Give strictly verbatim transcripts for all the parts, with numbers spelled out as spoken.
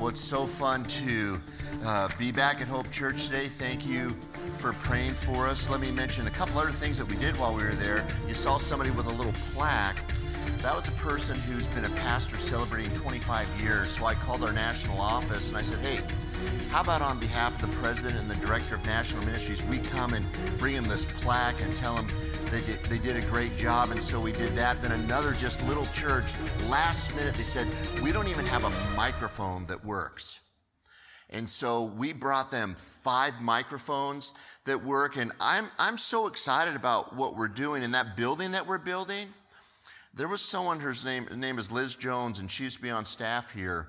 Well, it's so fun to uh, be back at Hope Church today. Thank you for praying for us. Let me mention a couple other things that we did while we were there. You saw somebody with a little plaque. That was a person who's been a pastor celebrating twenty-five years. So I called our national office and I said, hey, how about on behalf of the president and the director of national ministries, we come and bring him this plaque and tell him they did, they did a great job. And so we did that. Then another just little church, last minute, they said, we don't even have a microphone that works. And so we brought them five microphones that work. And I'm, I'm so excited about what we're doing in that building that we're building. There was someone, her name, her name is Liz Jones, and she used to be on staff here.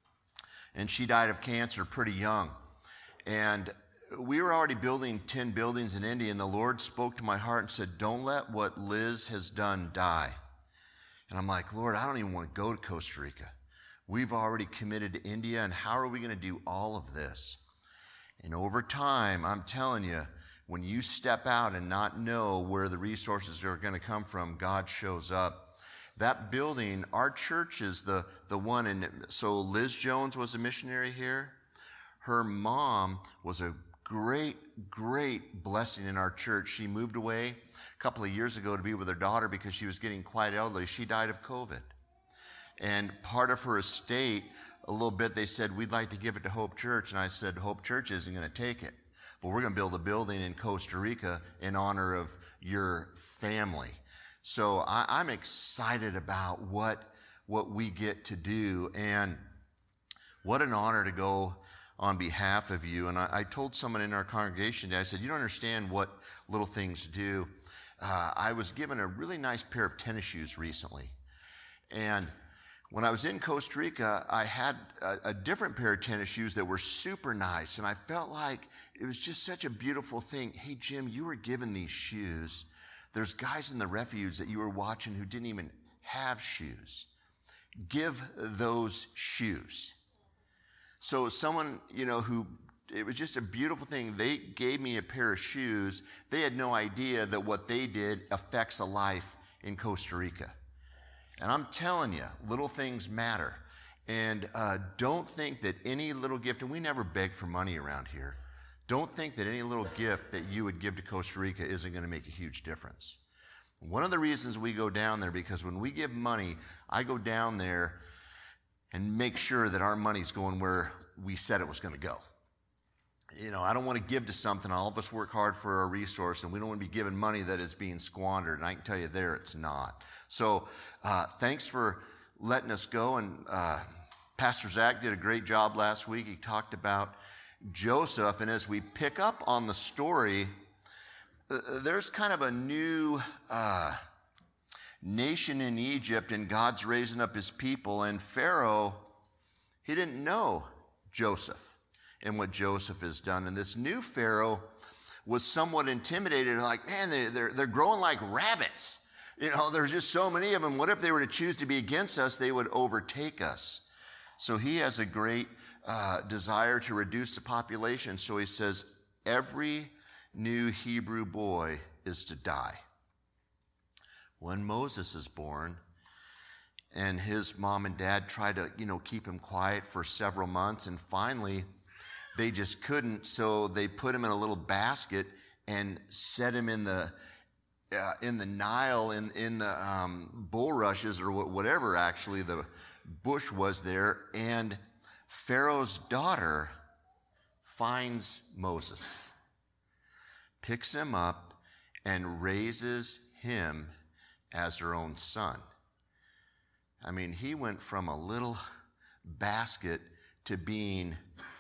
And she died of cancer pretty young. And we were already building ten buildings in India, and the Lord spoke to my heart and said, don't let what Liz has done die. And I'm like, Lord, I don't even want to go to Costa Rica. We've already committed to India, and how are we going to do all of this? And over time, I'm telling you, when you step out and not know where the resources are going to come from, God shows up. That building, our church is the, the one, and so Liz Jones was a missionary here. Her mom was a great, great blessing in our church. She moved away a couple of years ago to be with her daughter because she was getting quite elderly. She died of COVID. And part of her estate, a little bit, they said, we'd like to give it to Hope Church. And I said, Hope Church isn't going to take it. But we're going to build a building in Costa Rica in honor of your family. So I, I'm excited about what, what we get to do. And what an honor to go on behalf of you. And I, I told someone in our congregation today, I said, you don't understand what little things do. Uh, I was given a really nice pair of tennis shoes recently. And when I was in Costa Rica, I had a, a different pair of tennis shoes that were super nice. And I felt like it was just such a beautiful thing. Hey, Jim, you were given these shoes. There's guys in the refuge that you were watching who didn't even have shoes. Give those shoes. So someone, you know, who, it was just a beautiful thing. They gave me a pair of shoes. They had no idea that what they did affects a life in Costa Rica. And I'm telling you, little things matter. And uh, don't think that any little gift, and we never beg for money around here, don't think that any little gift that you would give to Costa Rica isn't going to make a huge difference. One of the reasons we go down there, because when we give money, I go down there and make sure that our money's going where we said it was going to go. You know, I don't want to give to something. All of us work hard for a resource, and we don't want to be giving money that is being squandered. And I can tell you there, it's not. So uh, thanks for letting us go. And uh, Pastor Zach did a great job last week. He talked about Joseph. And as we pick up on the story, uh, there's kind of a new uh, nation in Egypt, and God's raising up his people. And Pharaoh, he didn't know Joseph and what Joseph has done. And this new Pharaoh was somewhat intimidated, like, man, they, they're, they're growing like rabbits. You know, there's just so many of them. What if they were to choose to be against us? They would overtake us. So he has a great uh, desire to reduce the population. So he says, every new Hebrew boy is to die. When Moses is born, and his mom and dad tried to, you know, keep him quiet for several months, and finally they just couldn't, so they put him in a little basket and set him in the uh, in the Nile, in in the um, bulrushes or whatever actually the bush was there. And Pharaoh's daughter finds Moses, picks him up, and raises him as her own son. I mean, he went from a little basket to being,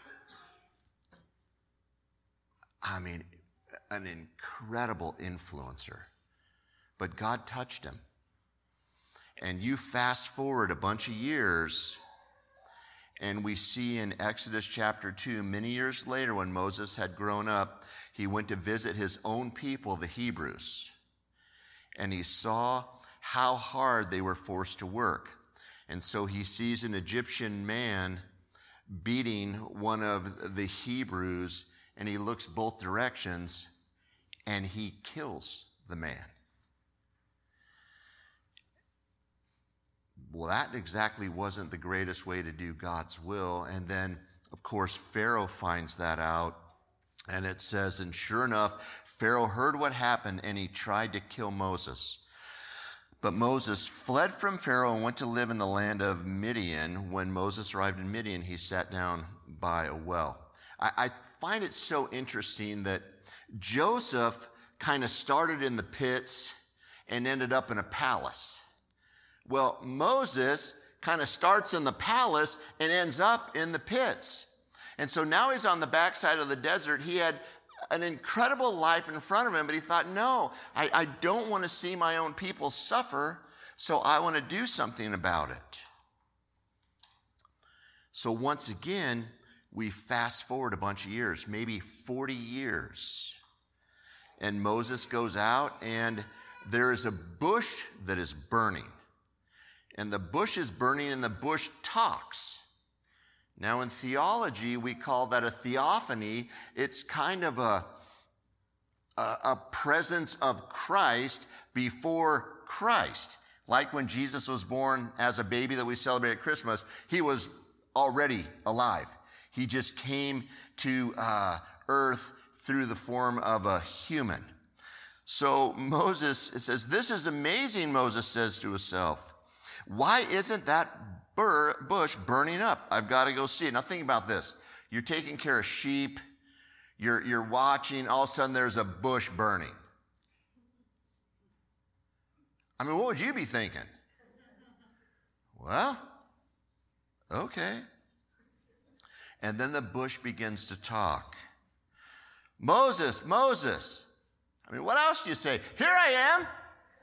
I mean, an incredible influencer. But God touched him. And you fast forward a bunch of years, and we see in Exodus chapter two, many years later when Moses had grown up, he went to visit his own people, the Hebrews. And he saw how hard they were forced to work. And so he sees an Egyptian man beating one of the Hebrews, and he looks both directions, and he kills the man. well, that exactly wasn't the greatest way to do God's will. And then, of course, Pharaoh finds that out. And it says, and sure enough, Pharaoh heard what happened, and he tried to kill Moses. But Moses fled from Pharaoh and went to live in the land of Midian. When Moses arrived in Midian, he sat down by a well. I, I find it so interesting that Joseph kind of started in the pits and ended up in a palace. Well, Moses kind of starts in the palace and ends up in the pits. And so now he's on the backside of the desert. He had an incredible life in front of him, but he thought, no, I, I don't want to see my own people suffer, so I want to do something about it. So once again, we fast forward a bunch of years, maybe forty years. And Moses goes out, and there is a bush that is burning. And the bush is burning, and the bush talks. Now, in theology, we call that a theophany. It's kind of a, a, a presence of Christ before Christ. Like when Jesus was born as a baby that we celebrate at Christmas, he was already alive. He just came to uh, earth through the form of a human. So Moses, it says, this is amazing, Moses says to himself. Why isn't that bur- bush burning up? I've got to go see it. Now think about this. You're taking care of sheep. You're, you're watching. All of a sudden there's a bush burning. I mean, what would you be thinking? Well, okay. And then the bush begins to talk. Moses, Moses. I mean, what else do you say? Here I am.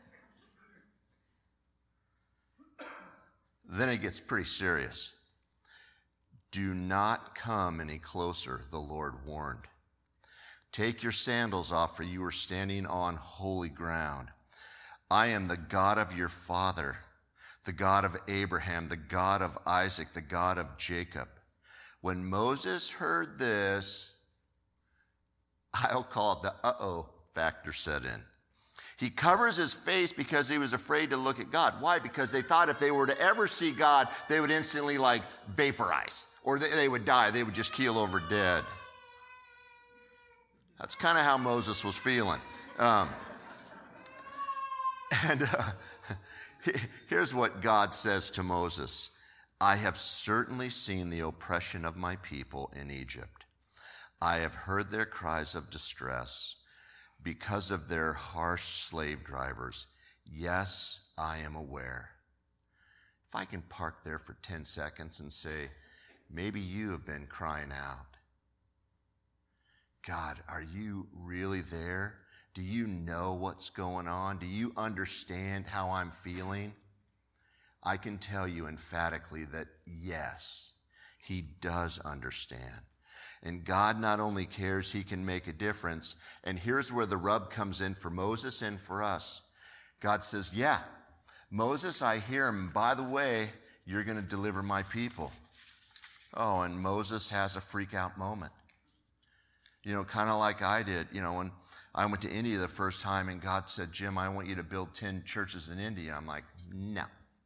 Then it gets pretty serious. Do not come any closer, the Lord warned. Take your sandals off, for you are standing on holy ground. I am the God of your father, the God of Abraham, the God of Isaac, the God of Jacob. When Moses heard this, I'll call it the uh-oh factor set in. He covers his face because he was afraid to look at God. Why? Because they thought if they were to ever see God, they would instantly like vaporize, or they, they would die. They would just keel over dead. That's kind of how Moses was feeling. Um, and uh, here's what God says to Moses. I have certainly seen the oppression of my people in Egypt. I have heard their cries of distress because of their harsh slave drivers. Yes, I am aware. If I can park there for ten seconds and say, maybe you have been crying out. God, are you really there? Do you know what's going on? Do you understand how I'm feeling? I can tell you emphatically that yes, he does understand. And God not only cares, he can make a difference. And here's where the rub comes in for Moses and for us. God says, yeah, Moses, I hear him. By the way, you're going to deliver my people. Oh, and Moses has a freak out moment. You know, kind of like I did, you know, when I went to India the first time and God said, Jim, I want you to build ten churches in India. I'm like, no.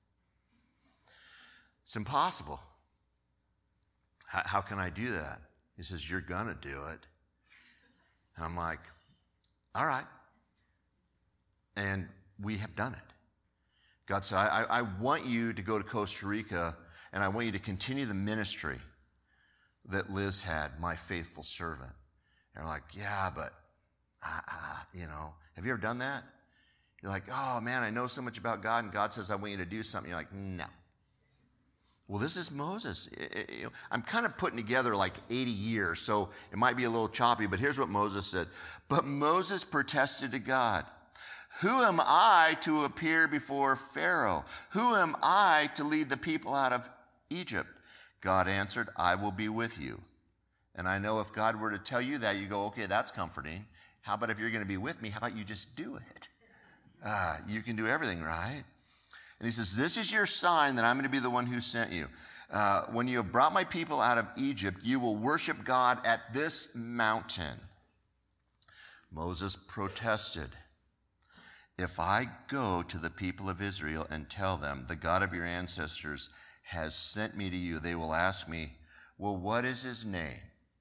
It's impossible. How, how can I do that? He says, you're going to do it. I'm like, all right. And we have done it. God said, I, I want you to go to Costa Rica, and I want you to continue the ministry that Liz had, my faithful servant. And I'm like, yeah, but, uh, uh, you know, have you ever done that? You're like, oh, man, I know so much about God, and God says, I want you to do something. You're like, no. Well, this is Moses. It, it, I'm kind of putting together like eighty years, so it might be a little choppy, but here's what Moses said. But Moses protested to God, who am I to appear before Pharaoh? Who am I to lead the people out of Egypt? God answered, I will be with you. And I know if God were to tell you that, you go, okay, that's comforting. How about if you're going to be with me, how about you just do it? Uh, you can do everything, right? And he says, this is your sign that I'm going to be the one who sent you. Uh, when you have brought my people out of Egypt, you will worship God at this mountain. Moses protested. if I go to the people of Israel and tell them, the God of your ancestors has sent me to you, they will ask me, well, what is his name?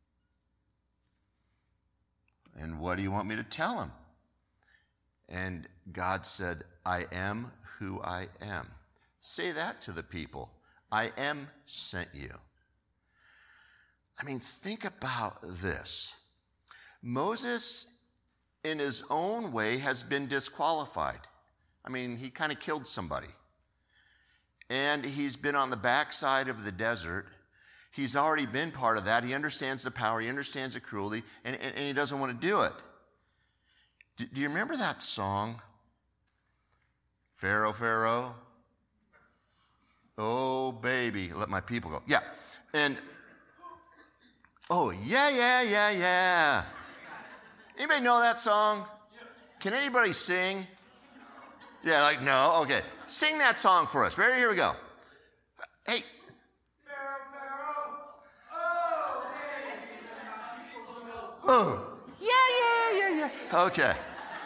And what do you want me to tell him? And God said, I am who I am. Say that to the people. I am sent you. I mean, think about this. Moses, in his own way, has been disqualified. I mean, he kind of killed somebody. And he's been on the backside of the desert. He's already been part of that. He understands the power. He understands the cruelty. And, and, and he doesn't want to do it. Do, do you remember that song? Pharaoh, Pharaoh. Oh, baby, let my people go. Yeah. And, oh, yeah, yeah, yeah, yeah. Anybody know that song? Can anybody sing? Yeah, like, no? Okay. Sing that song for us. Ready? Here we go. Hey. Pharaoh, Pharaoh. Oh, baby, let my people go. Oh, yeah, yeah, yeah, yeah. Okay.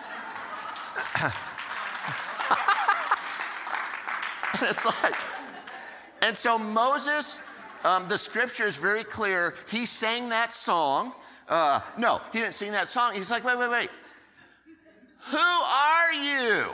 It's like, and so Moses, um, the scripture is very clear. He sang that song. Uh, no, he didn't sing that song. He's like, wait, wait, wait. Who are you?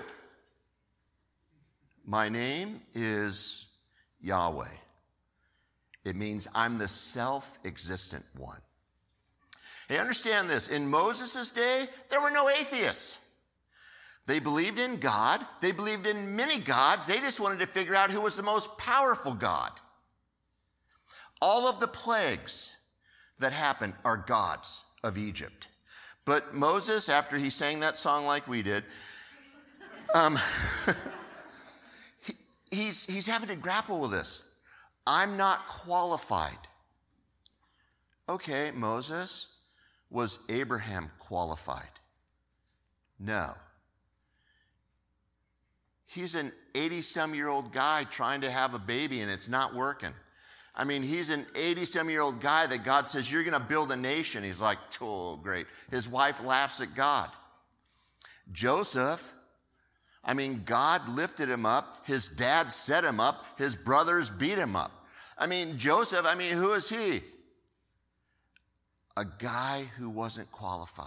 My name is Yahweh. It means I'm the self-existent one. Hey, understand this. In Moses' day, there were no atheists. They believed in God. They believed in many gods. They just wanted to figure out who was the most powerful God. All of the plagues that happened are gods of Egypt. But Moses, after he sang that song like we did, um, he, he's, he's having to grapple with this. I'm not qualified. Okay, Moses, was Abraham qualified? No. He's an eighty-some-year-old guy trying to have a baby, and it's not working. I mean, he's an eighty-some-year-old guy that God says, you're going to build a nation. He's like, oh, great. His wife laughs at God. Joseph, I mean, God lifted him up. His dad set him up. His brothers beat him up. I mean, Joseph, I mean, who is he? A guy who wasn't qualified.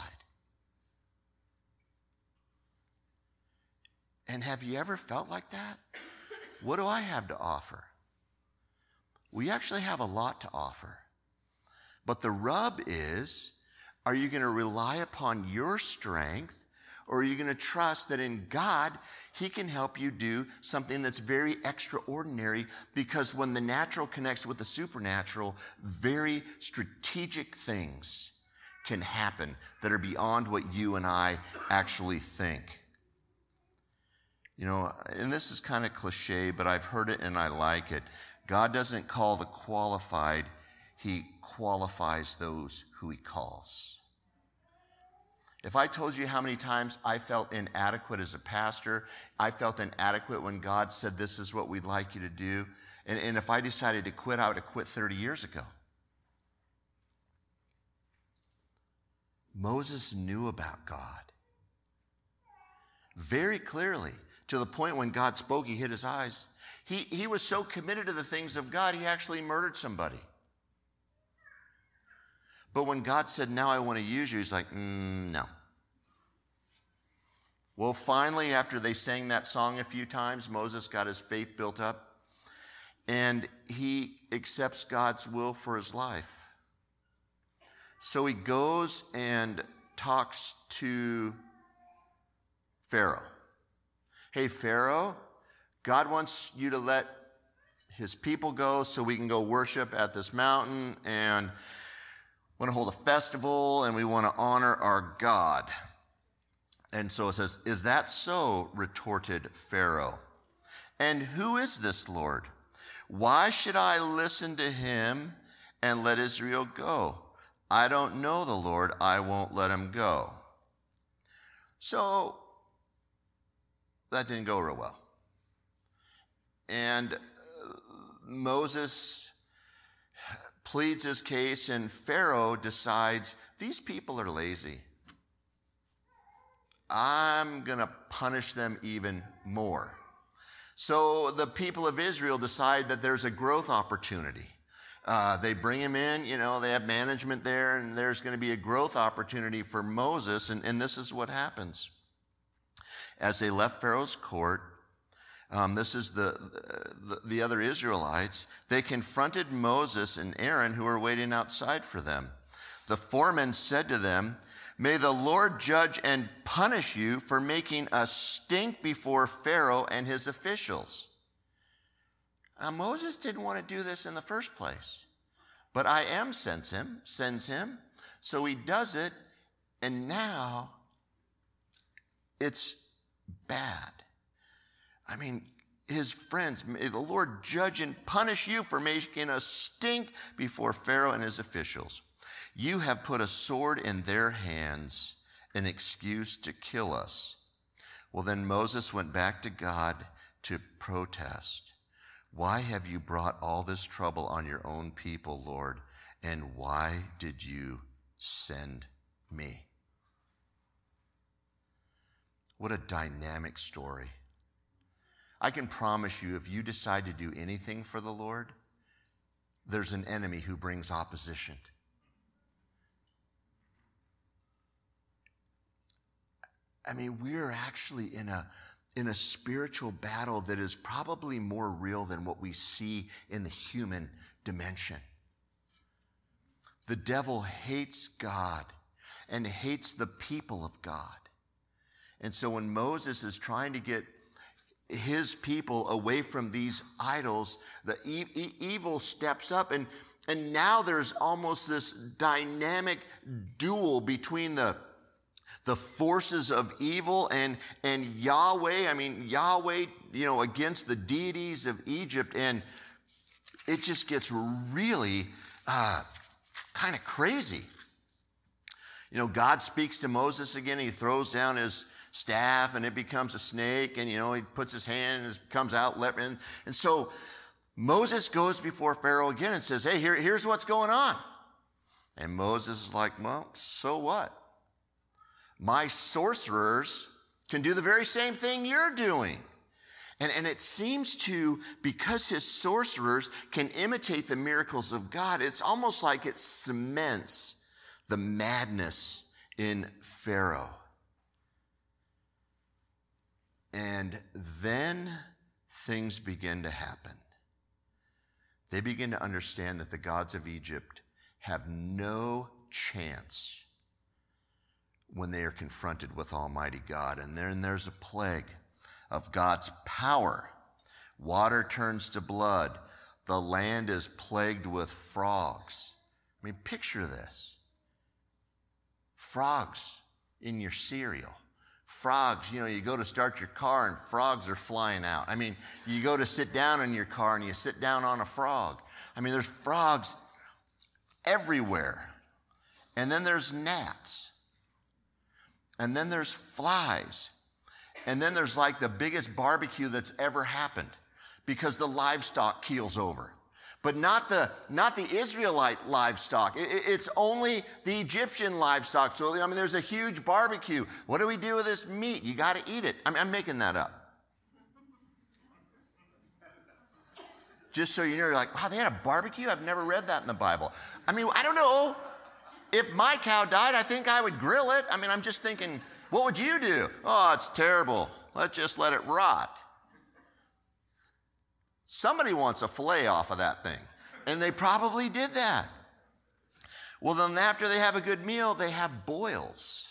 And have you ever felt like that? What do I have to offer? We actually have a lot to offer. But the rub is, are you going to rely upon your strength, or are you going to trust that in God, he can help you do something that's very extraordinary? Because when the natural connects with the supernatural, very strategic things can happen that are beyond what you and I actually think. You know, and this is kind of cliche, but I've heard it and I like it. God doesn't call the qualified, he qualifies those who he calls. If I told you how many times I felt inadequate as a pastor, I felt inadequate when God said, this is what we'd like you to do. And, and if I decided to quit, I would have quit thirty years ago. Moses knew about God very clearly, to the point when God spoke, he hid his eyes. He, he was so committed to the things of God, he actually murdered somebody. But when God said, now I want to use you, he's like, mm, no. Well, finally, after they sang that song a few times, Moses got his faith built up, and he accepts God's will for his life. So he goes and talks to Pharaoh. Hey, Pharaoh, God wants you to let his people go so we can go worship at this mountain, and want to hold a festival, and we want to honor our God. And so it says, is that so? Retorted Pharaoh. And who is this Lord? Why should I listen to him and let Israel go? I don't know the Lord. I won't let him go. So that didn't go real well. And Moses pleads his case, and Pharaoh decides these people are lazy. I'm going to punish them even more. So the people of Israel decide that there's a growth opportunity. Uh, they bring him in, you know, they have management there, and there's going to be a growth opportunity for Moses, and, and this is what happens. As they left Pharaoh's court, um, this is the, the, the other Israelites, they confronted Moses and Aaron, who were waiting outside for them. The foreman said to them, "May the Lord judge and punish you for making us stink before Pharaoh and his officials." Now, Moses didn't want to do this in the first place, but I am sends him, sends him, so he does it, and now it's bad. I mean, his friends, "May the Lord judge and punish you for making us stink before Pharaoh and his officials. You have put a sword in their hands, an excuse to kill us." Well, then Moses went back to God to protest. "Why have you brought all this trouble on your own people, Lord? And why did you send me?" What a dynamic story. I can promise you, if you decide to do anything for the Lord, there's an enemy who brings opposition. I mean, we're actually in a in a spiritual battle that is probably more real than what we see in the human dimension. The devil hates God and hates the people of God. And so when Moses is trying to get his people away from these idols, the e- e- evil steps up, and, and now there's almost this dynamic duel between the the forces of evil and, and Yahweh. I mean, Yahweh, you know, against the deities of Egypt. And it just gets really uh, kind of crazy. You know, God speaks to Moses again. He throws down his staff and it becomes a snake. And, you know, he puts his hand and it comes out. And, and so Moses goes before Pharaoh again and says, "Hey, here, here's what's going on." And Moses is like, "Well, so what? My sorcerers can do the very same thing you're doing." And, and it seems to, because his sorcerers can imitate the miracles of God, it's almost like it cements the madness in Pharaoh. And then things begin to happen. They begin to understand that the gods of Egypt have no chance when they are confronted with Almighty God. And then there's a plague of God's power. Water turns to blood. The land is plagued with frogs. I mean, picture this. Frogs in your cereal. Frogs, you know, you go to start your car and frogs are flying out. I mean, you go to sit down in your car and you sit down on a frog. I mean, there's frogs everywhere. And then there's gnats. And then there's flies. And then there's like the biggest barbecue that's ever happened because the livestock keels over. But not the, not the Israelite livestock. It, it's only the Egyptian livestock. So, I mean, there's a huge barbecue. What do we do with this meat? You got to eat it. I mean, I'm making that up. Just so you know, you're like, wow, they had a barbecue? I've never read that in the Bible. I mean, I don't know. If my cow died, I think I would grill it. I mean, I'm just thinking, what would you do? Oh, it's terrible. Let's just let it rot. Somebody wants a fillet off of that thing. And they probably did that. Well, then after they have a good meal, they have boils.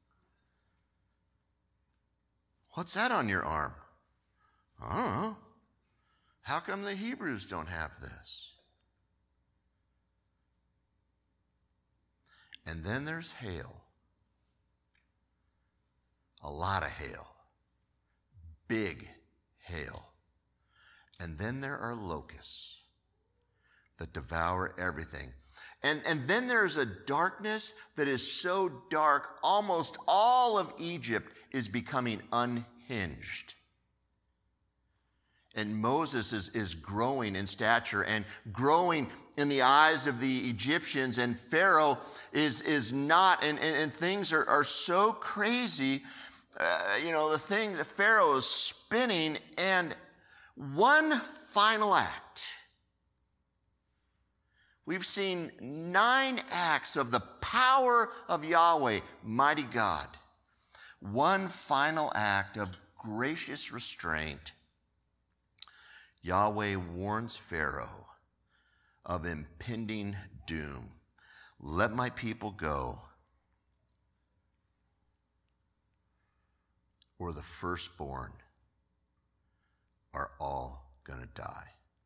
What's that on your arm? I don't know. How come the Hebrews don't have this? And then there's hail. A lot of hail. Big hail. And then there are locusts that devour everything. And, and then there's a darkness that is so dark, almost all of Egypt is becoming unhinged. And Moses is, is growing in stature and growing in the eyes of the Egyptians, and Pharaoh is, is not, and, and, and things are, are so crazy Uh, you know, the thing that Pharaoh is spinning, and one final act. We've seen nine acts of the power of Yahweh, mighty God. One final act of gracious restraint. Yahweh warns Pharaoh of impending doom. Let my people go, or the firstborn are all going to die.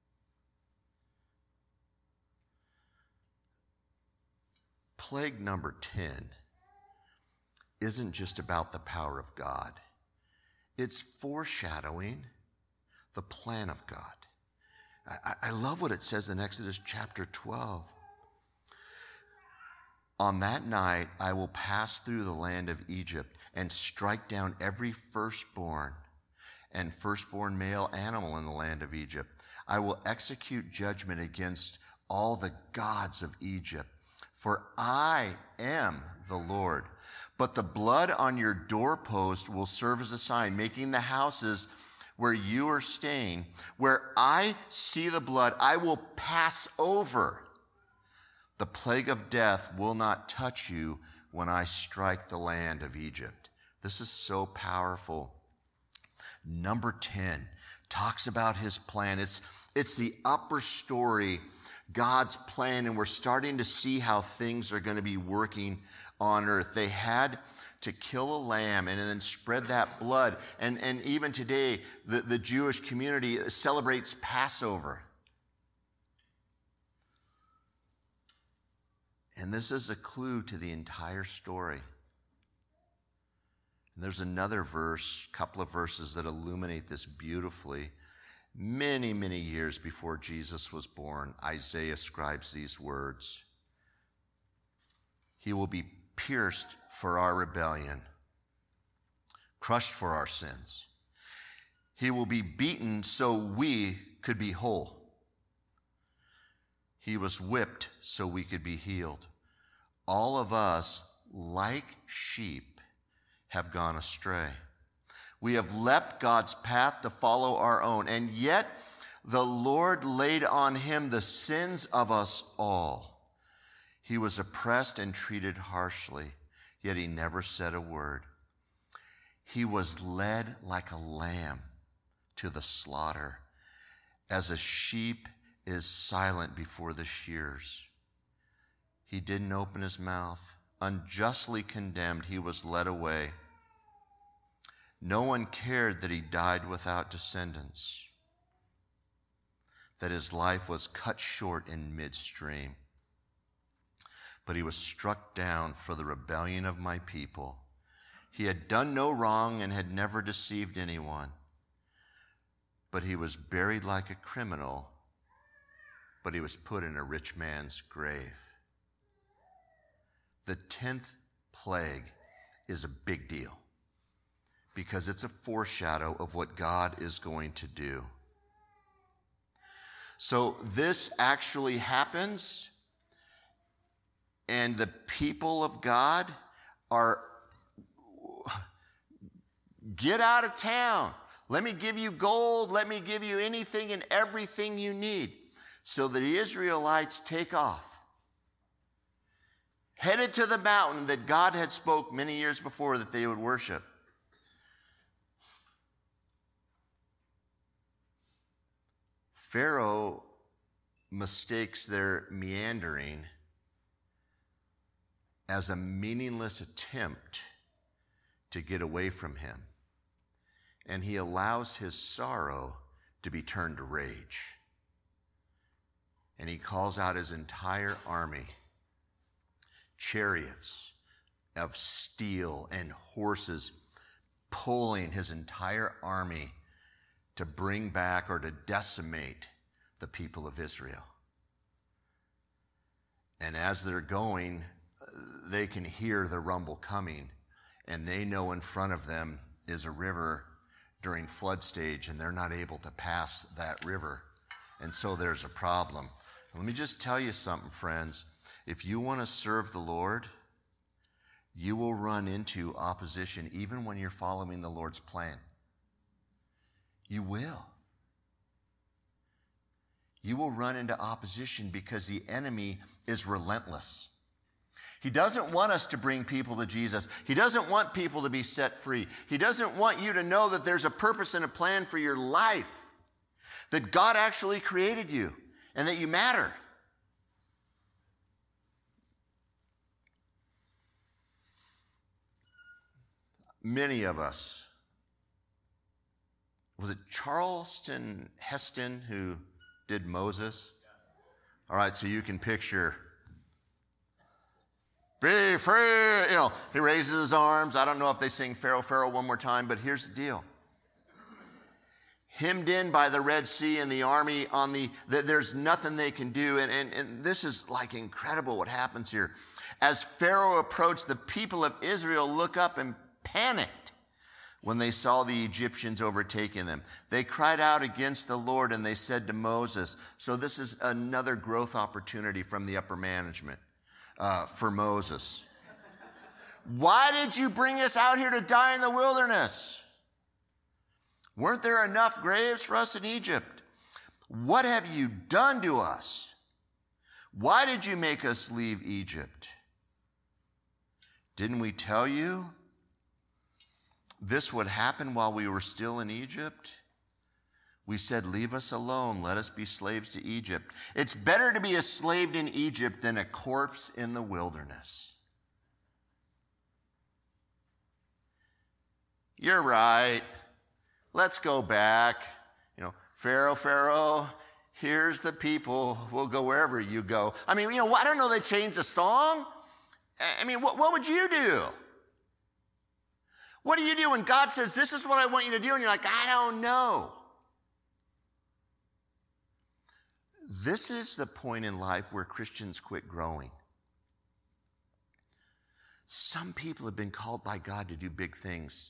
Plague number ten isn't just about the power of God. It's foreshadowing the plan of God. I, I love what it says in Exodus chapter twelve. On that night, I will pass through the land of Egypt and strike down every firstborn and firstborn male animal in the land of Egypt. I will execute judgment against all the gods of Egypt, for I am the Lord. But the blood on your doorpost will serve as a sign, making the houses where you are staying, where I see the blood, I will pass over. The plague of death will not touch you when I strike the land of Egypt. This is so powerful. Number ten talks about his plan. It's, it's the upper story, God's plan, and we're starting to see how things are going to be working on earth. They had to kill a lamb and then spread that blood. And, and even today, the, the Jewish community celebrates Passover. And this is a clue to the entire story. And there's another verse, a couple of verses that illuminate this beautifully. Many, many years before Jesus was born, Isaiah scribes these words. He will be pierced for our rebellion, crushed for our sins. He will be beaten so we could be whole. He was whipped so we could be healed. All of us, like sheep, have gone astray. We have left God's path to follow our own, and yet the Lord laid on him the sins of us all. He was oppressed and treated harshly, yet he never said a word. He was led like a lamb to the slaughter, as a sheep is silent before the shears. He didn't open his mouth. Unjustly condemned, he was led away. No one cared that he died without descendants, that his life was cut short in midstream. But he was struck down for the rebellion of my people. He had done no wrong and had never deceived anyone. But he was buried like a criminal, but he was put in a rich man's grave. The tenth plague is a big deal because it's a foreshadow of what God is going to do. So this actually happens, and the people of God are, get out of town. Let me give you gold. Let me give you anything and everything you need. So the Israelites take off, headed to the mountain that God had spoke many years before that they would worship. Pharaoh mistakes their meandering as a meaningless attempt to get away from him. And he allows his sorrow to be turned to rage. And he calls out his entire army, chariots of steel and horses, pulling his entire army to bring back or to decimate the people of Israel. And as they're going, they can hear the rumble coming, and they know in front of them is a river during flood stage, and they're not able to pass that river. And so there's a problem. Let me just tell you something, friends. If you want to serve the Lord, you will run into opposition even when you're following the Lord's plan. You will. You will run into opposition because the enemy is relentless. He doesn't want us to bring people to Jesus. He doesn't want people to be set free. He doesn't want you to know that there's a purpose and a plan for your life, that God actually created you and that you matter. Many of us, was it Charlton Heston who did Moses? All right, so you can picture, be free, you know, he raises his arms. I don't know if they sing Pharaoh, Pharaoh one more time, but here's the deal. Hemmed in by the Red Sea and the army on the, the there's nothing they can do. And, and, and this is like incredible what happens here. As Pharaoh approached, the people of Israel look up and panicked when they saw the Egyptians overtaking them. They cried out against the Lord and they said to Moses, so this is another growth opportunity from the upper management uh, for Moses. Why did you bring us out here to die in the wilderness? Weren't there enough graves for us in Egypt? What have you done to us? Why did you make us leave Egypt? Didn't we tell you this would happen while we were still in Egypt? We said, leave us alone. Let us be slaves to Egypt. It's better to be a slave in Egypt than a corpse in the wilderness. You're right. Let's go back. You know, Pharaoh, Pharaoh, here's the people. We'll go wherever you go. I mean, you know, I don't know they changed the song. I mean, what, what would you do? What do you do when God says, this is what I want you to do? And you're like, I don't know. This is the point in life where Christians quit growing. Some people have been called by God to do big things,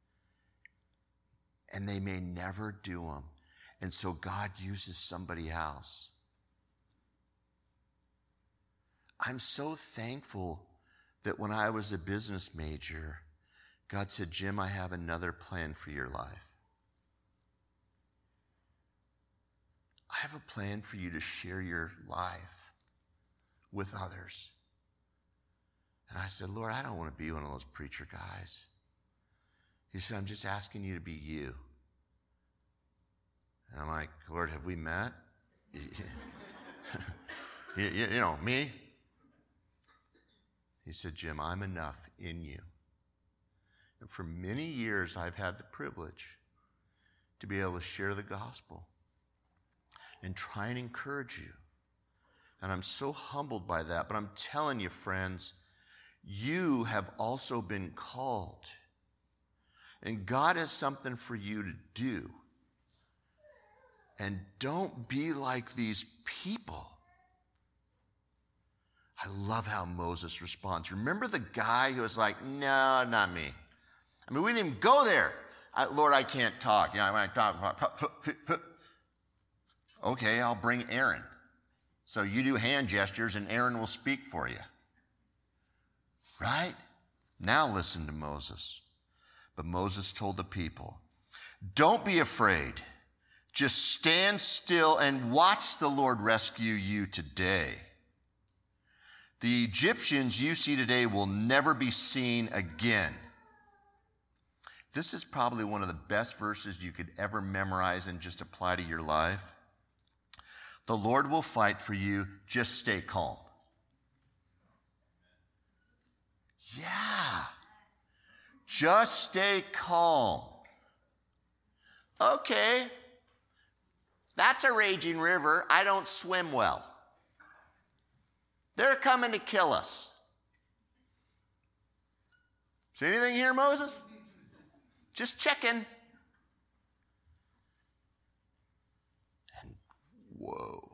and they may never do them. And so God uses somebody else. I'm so thankful that when I was a business major, God said, Jim, I have another plan for your life. I have a plan for you to share your life with others. And I said, Lord, I don't want to be one of those preacher guys. He said, I'm just asking you to be you. And I'm like, Lord, have we met? you, you, you know, me? He said, Jim, I'm enough in you. And for many years, I've had the privilege to be able to share the gospel and try and encourage you. And I'm so humbled by that. But I'm telling you, friends, you have also been called. And God has something for you to do. And don't be like these people. I love how Moses responds. Remember the guy who was like, no, not me. I mean, we didn't even go there. I, Lord, I can't talk. You know, I might talk. Okay, I'll bring Aaron. So you do hand gestures and Aaron will speak for you. Right? Now listen to Moses. But Moses told the people, don't be afraid. Just stand still and watch the Lord rescue you today. The Egyptians you see today will never be seen again. This is probably one of the best verses you could ever memorize and just apply to your life. The Lord will fight for you. Just stay calm. Yeah. Just stay calm. Okay. That's a raging river. I don't swim well. They're coming to kill us. See anything here, Moses? Just checking. And whoa.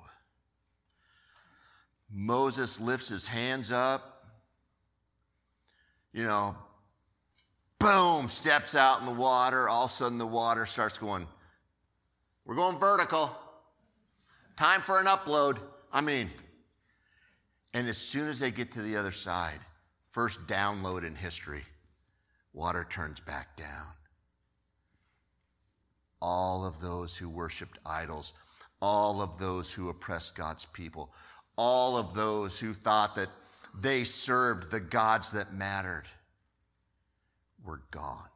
Moses lifts his hands up. You know, boom, steps out in the water. All of a sudden the water starts going, we're going vertical. Time for an upload. I mean, and as soon as they get to the other side, First download in history. Water turns back down. All of those who worshiped idols, all of those who oppressed God's people, all of those who thought that they served the gods that mattered were gone.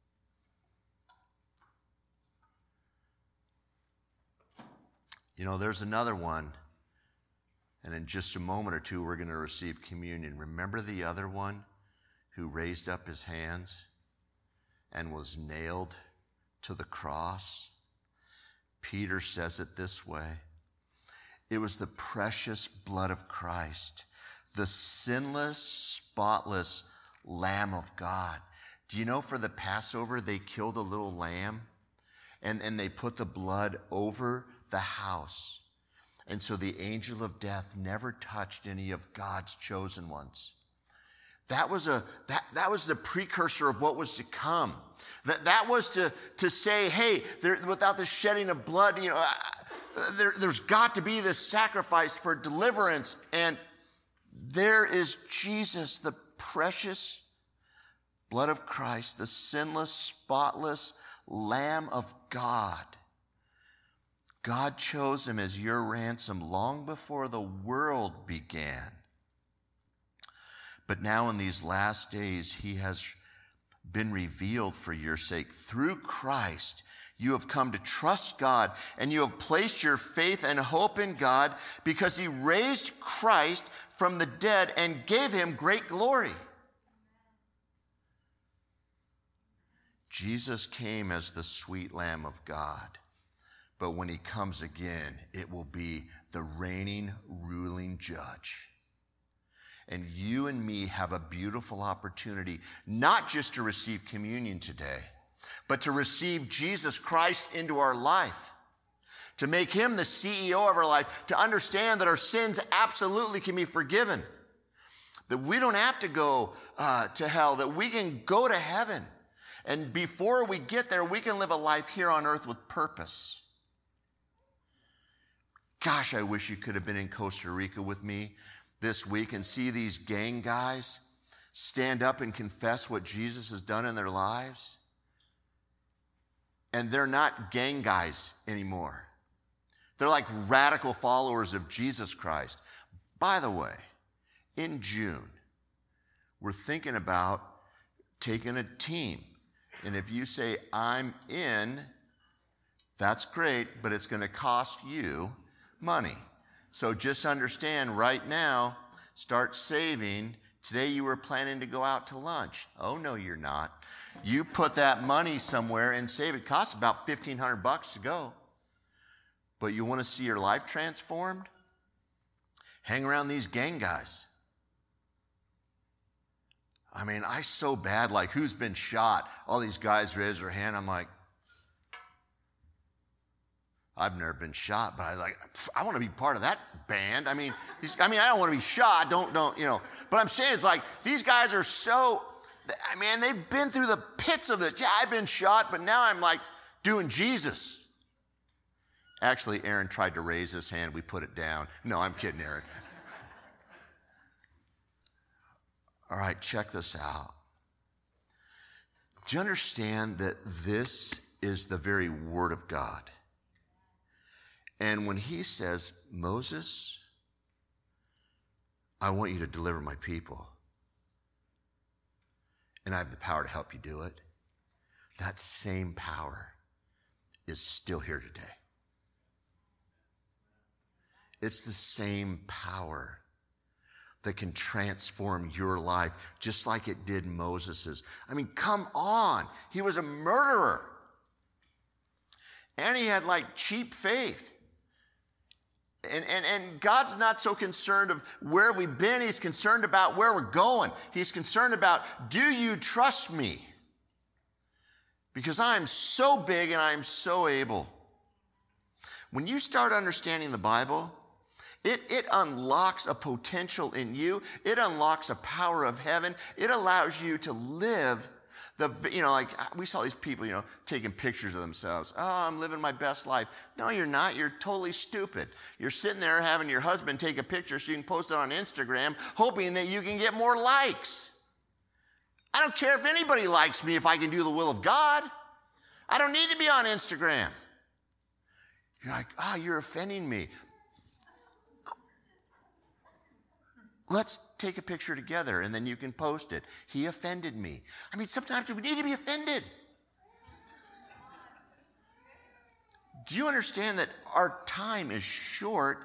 You know, there's another one, and in just a moment or two, we're going to receive communion. Remember the other one who raised up his hands and was nailed to the cross? Peter says it this way: it was the precious blood of Christ, the sinless, spotless Lamb of God. Do you know for the Passover, they killed a little lamb and, and they put the blood over the house. And so the angel of death never touched any of God's chosen ones. That was a that, that was the precursor of what was to come. That that was to, to say, hey, there, without the shedding of blood, you know, there, there's got to be this sacrifice for deliverance. And there is Jesus, the precious blood of Christ, the sinless, spotless Lamb of God. God chose him as your ransom long before the world began. But now in these last days, he has been revealed for your sake. Through Christ, you have come to trust God, and you have placed your faith and hope in God because he raised Christ from the dead and gave him great glory. Jesus came as the sweet Lamb of God. But when he comes again, it will be the reigning, ruling judge. And you and me have a beautiful opportunity, not just to receive communion today, but to receive Jesus Christ into our life, to make him the C E O of our life, to understand that our sins absolutely can be forgiven, that we don't have to go uh, to hell, that we can go to heaven. And before we get there, we can live a life here on earth with purpose. Gosh, I wish you could have been in Costa Rica with me this week and see these gang guys stand up and confess what Jesus has done in their lives. And they're not gang guys anymore. They're like radical followers of Jesus Christ. By the way, in June, we're thinking about taking a team. And if you say, I'm in, that's great, but it's going to cost you money. So just understand right now, start saving. Today you were planning to go out to lunch. Oh, no, you're not. You put that money somewhere and save it. It costs about fifteen hundred bucks to go. But you want to see your life transformed? Hang around these gang guys. I mean, I so bad, like, who's been shot? All these guys raise their hand. I'm like, I've never been shot, but I like, I want to be part of that band. I mean, these, I mean, I don't want to be shot. Don't, don't, you know. But I'm saying it's like these guys are so, I mean, they've been through the pits of it. Yeah, I've been shot, but now I'm like doing Jesus. Actually, Aaron tried to raise his hand. We put it down. No, I'm kidding, Aaron. All right, check this out. Do you understand that this is the very word of God? And when he says, Moses, I want you to deliver my people, and I have the power to help you do it, that same power is still here today. It's the same power that can transform your life just like it did Moses's. I mean, come on. He was a murderer. And he had like cheap faith. And, and, and God's not so concerned of where we've been. He's concerned about where we're going. He's concerned about, do you trust me? Because I'm so big and I'm so able. When you start understanding the Bible, It, it unlocks a potential in you. It unlocks a power of heaven. It allows you to live the, you know, like we saw these people, you know, taking pictures of themselves. Oh, I'm living my best life. No, you're not. You're totally stupid. You're sitting there having your husband take a picture so you can post it on Instagram, hoping that you can get more likes. I don't care if anybody likes me if I can do the will of God. I don't need to be on Instagram. You're like, ah, oh, you're offending me. Let's take a picture together and then you can post it. He offended me. I mean, sometimes we need to be offended. Do you understand that our time is short?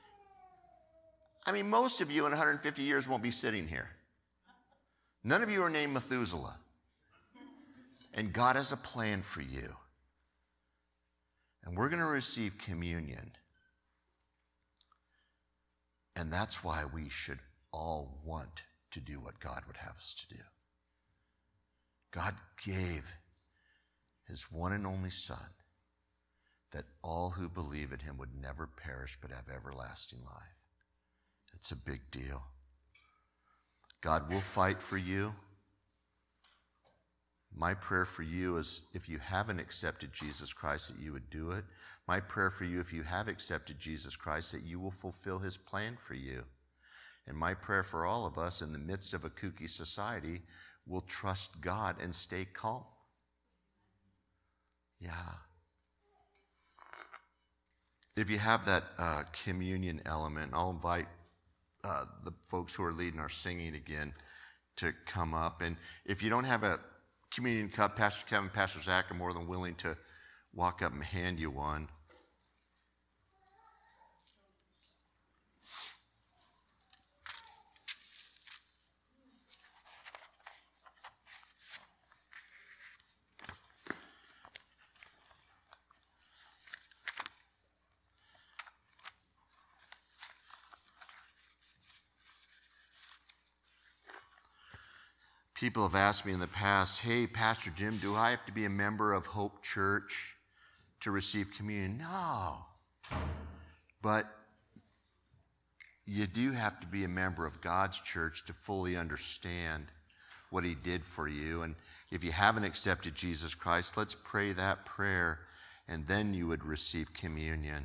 I mean, most of you in one hundred fifty years won't be sitting here. None of you are named Methuselah. And God has a plan for you. And we're going to receive communion. And that's why we should all want to do what God would have us to do. God gave his one and only Son that all who believe in him would never perish but have everlasting life. It's a big deal. God will fight for you. My prayer for you is if you haven't accepted Jesus Christ, that you would do it. My prayer for you, if you have accepted Jesus Christ, that you will fulfill his plan for you. And my prayer for all of us in the midst of a kooky society, will trust God and stay calm. Yeah. If you have that uh, communion element, I'll invite uh, the folks who are leading our singing again to come up. And if you don't have a communion cup, Pastor Kevin, Pastor Zach are more than willing to walk up and hand you one. People have asked me in the past, hey, Pastor Jim, do I have to be a member of Hope Church to receive communion? No. But you do have to be a member of God's church to fully understand what he did for you. And if you haven't accepted Jesus Christ, let's pray that prayer, and then you would receive communion.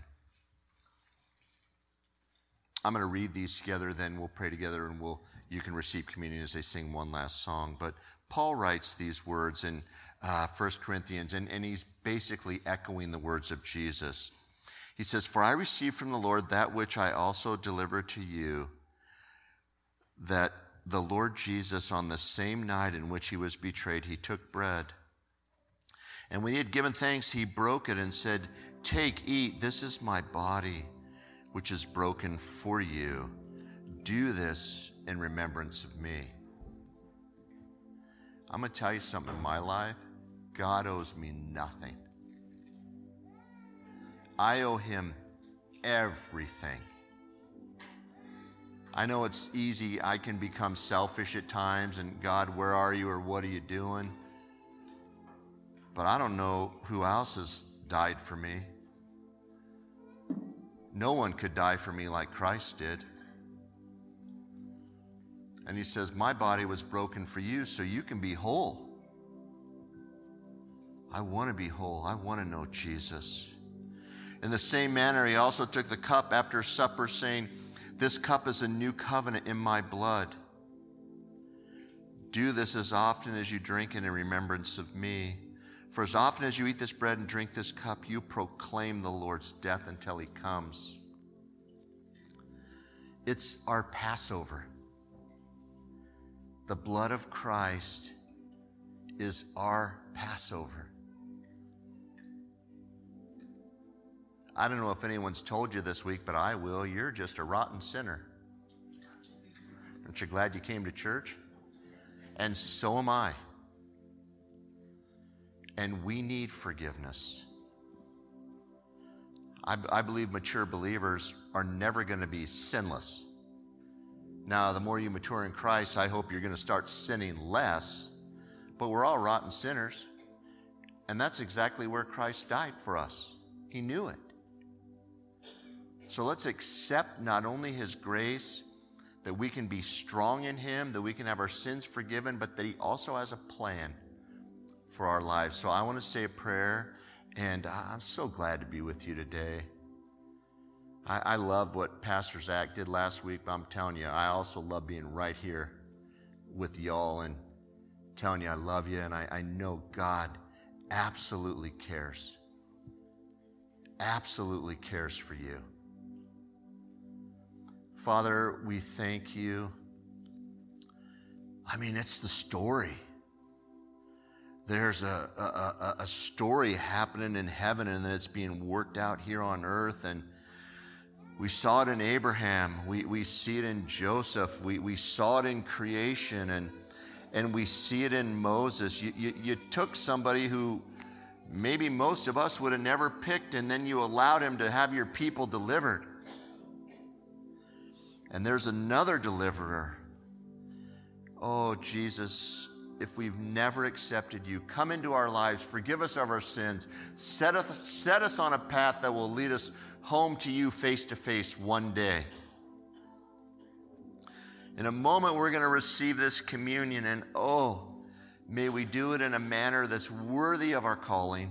I'm going to read these together, then we'll pray together, and we'll you can receive communion as they sing one last song. But Paul writes these words in uh, First Corinthians, and, and he's basically echoing the words of Jesus. He says, "For I received from the Lord that which I also delivered to you, that the Lord Jesus, on the same night in which he was betrayed, he took bread. And when he had given thanks, he broke it and said, 'Take, eat, this is my body, which is broken for you. Do this in remembrance of me.'" I'm going to tell you something in my life. God owes me nothing. I owe him everything. I know it's easy. I can become selfish at times and, God, where are you, or what are you doing? But I don't know who else has died for me. No one could die for me like Christ did. And he says, my body was broken for you so you can be whole. I want to be whole. I want to know Jesus. In the same manner, he also took the cup after supper, saying, "This cup is a new covenant in my blood. Do this as often as you drink it in remembrance of me. For as often as you eat this bread and drink this cup, you proclaim the Lord's death until he comes." It's our Passover. The blood of Christ is our Passover. I don't know if anyone's told you this week, but I will. You're just a rotten sinner. Aren't you glad you came to church? And so am I. And we need forgiveness. I, I believe mature believers are never going to be sinless. Now, the more you mature in Christ, I hope you're going to start sinning less, but we're all rotten sinners, and that's exactly where Christ died for us. He knew it. So let's accept not only his grace, that we can be strong in him, that we can have our sins forgiven, but that he also has a plan for our lives. So I want to say a prayer, and I'm so glad to be with you today. I, I love what Pastor Zach did last week, but I'm telling you, I also love being right here with y'all. And telling you I love you, and I, I know God absolutely cares. Absolutely cares for you. Father, we thank you. I mean, it's the story. There's a, a, a story happening in heaven, and then it's being worked out here on earth. And we saw it in Abraham. We, we see it in Joseph. We, we saw it in creation, and, and we see it in Moses. You, you, you took somebody who maybe most of us would have never picked, and then you allowed him to have your people delivered. And there's another deliverer. Oh, Jesus, if we've never accepted you, come into our lives, forgive us of our sins, set us, set us on a path that will lead us home to you face to face one day. In a moment, we're going to receive this communion, and oh, may we do it in a manner that's worthy of our calling.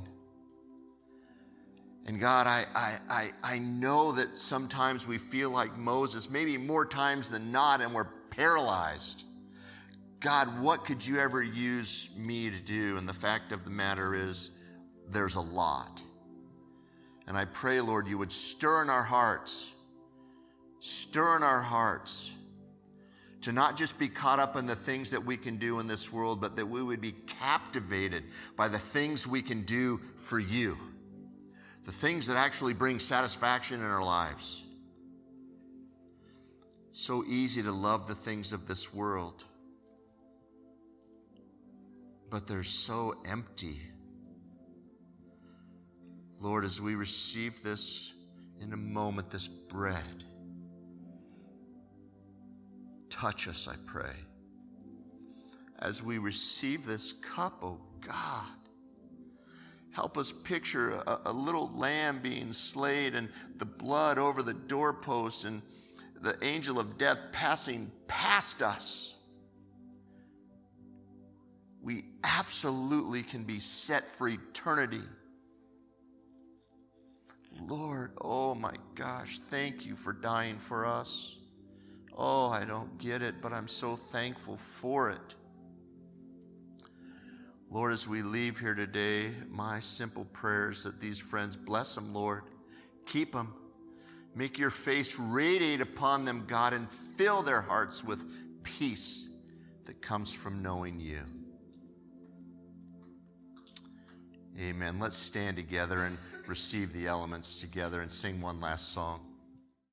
And God, I, I, I, I know that sometimes we feel like Moses, maybe more times than not, and we're paralyzed. God, what could you ever use me to do? And the fact of the matter is, there's a lot. And I pray, Lord, you would stir in our hearts, stir in our hearts, to not just be caught up in the things that we can do in this world, but that we would be captivated by the things we can do for you, the things that actually bring satisfaction in our lives. It's so easy to love the things of this world, but they're so empty. Lord, as we receive this in a moment, this bread, touch us, I pray. As we receive this cup, oh God, help us picture a, a little lamb being slain and the blood over the doorpost and the angel of death passing past us. We absolutely can be set for eternity. Lord, oh my gosh, thank you for dying for us. Oh, I don't get it, but I'm so thankful for it. Lord, as we leave here today, my simple prayer is that these friends, bless them, Lord. Keep them. Make your face radiate upon them, God, and fill their hearts with peace that comes from knowing you. Amen. Let's stand together and receive the elements together and sing one last song.